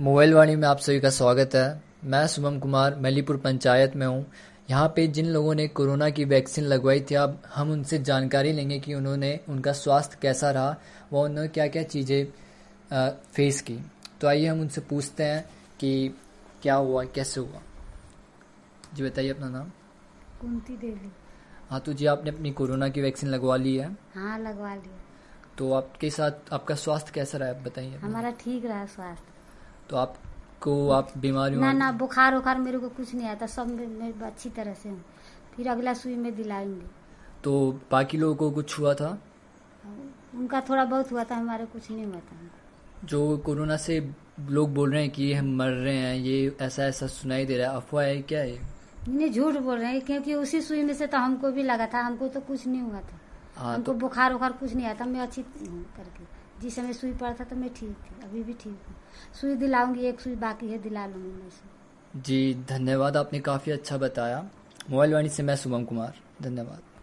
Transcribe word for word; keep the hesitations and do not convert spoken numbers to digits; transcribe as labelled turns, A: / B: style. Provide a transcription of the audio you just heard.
A: Mobile वाणी में आप सभी का स्वागत है। मैं शुभम कुमार मलीपुर पंचायत में हूँ। यहाँ पे जिन लोगों ने कोरोना की वैक्सीन लगवाई थी, अब हम उनसे जानकारी लेंगे कि उन्होंने उनका स्वास्थ्य कैसा रहा, वो उन्होंने क्या क्या चीज़ें फेस की। तो आइए हम उनसे पूछते हैं कि क्या हुआ, कैसे हुआ। जी बताइए अपना नाम।
B: कुंती देवी।
A: हाँ, तो जी आपने अपनी कोरोना की वैक्सीन लगवा ली है?
B: हाँ, लगवा लिया।
A: तो आपके साथ आपका स्वास्थ्य कैसा रहा है, बताइए।
B: हमारा ठीक रहा स्वास्थ्य।
A: तो आपको आप बीमारी
B: ना ना बुखार उखार मेरे को कुछ नहीं आता, सब मैं, मैं अच्छी तरह से हूँ। फिर अगला सुई में दिलाएंगे।
A: तो बाकी लोगों को कुछ हुआ था?
B: उनका थोड़ा बहुत हुआ था, हमारे कुछ नहीं हुआ था।
A: जो कोरोना से लोग बोल रहे हैं कि हम मर रहे हैं, ये ऐसा ऐसा सुनाई दे रहा है, अफवाह है क्या है?
B: नहीं, झूठ बोल रहे हैं, क्योंकि उसी सुई में से तो हमको भी लगा था। हमको तो कुछ नहीं हुआ था।
A: हाँ,
B: हमको
A: तो
B: बुखार उखार कुछ नहीं आता। मैं अच्छी हूँ करके, जिस समय सुई पड़ा था तो मैं ठीक थी, अभी भी ठीक हूँ। सुई दिलाऊंगी, एक सुई बाकी है, दिला लूंगी मैं से।
A: जी धन्यवाद, आपने काफ़ी अच्छा बताया। मोबाइल वाणी से मैं शुभम कुमार, धन्यवाद।